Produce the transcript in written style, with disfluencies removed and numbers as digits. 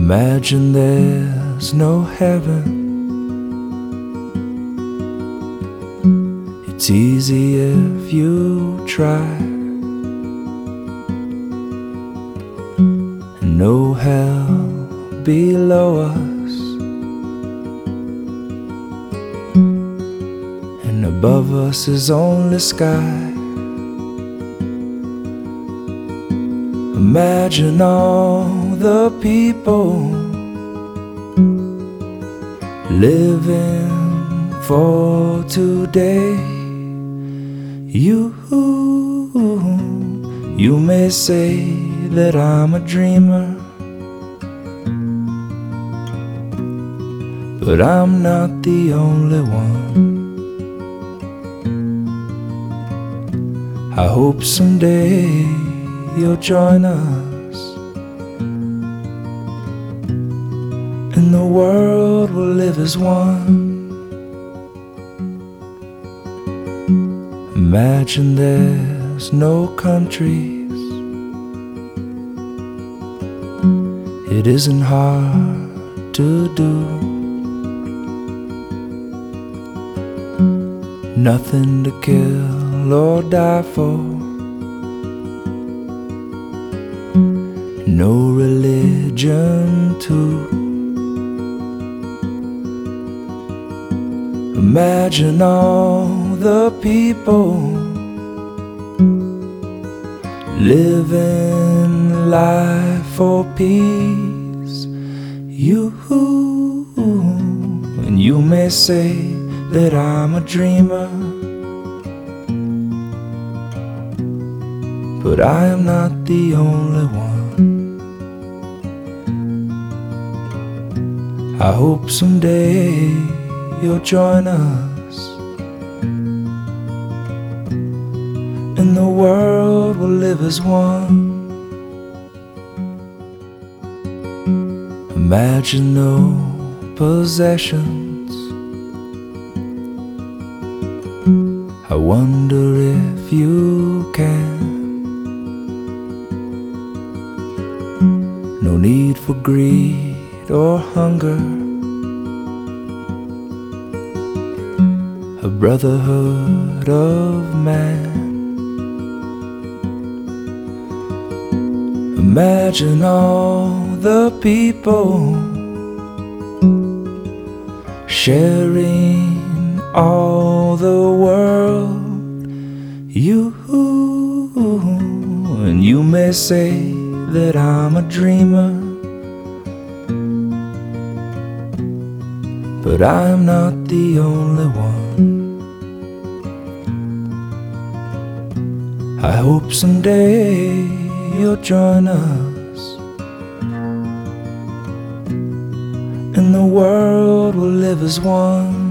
Imagine there's no heaven. It's easy if you try, and no hell below us, and above us is only sky. Imagine all the people living for today. You may say that I'm a dreamer, but I'm not the only one. I hope someday you'll join us, and the world will live as one. Imagine there's no countries. It isn't hard to do. Nothing to kill or die for. No religion too. Imagine all the people living life for peace. And you may say that I'm a dreamer, but I am not the only one. I hope someday you'll join us, and the world will live as one. Imagine no possessions. I wonder if you can. No need for greed or hunger. A brotherhood of man. Imagine all the people sharing all the world. And you may say that I'm a dreamer, but I'm not the only one. I hope someday you'll join us, and the world will live as one.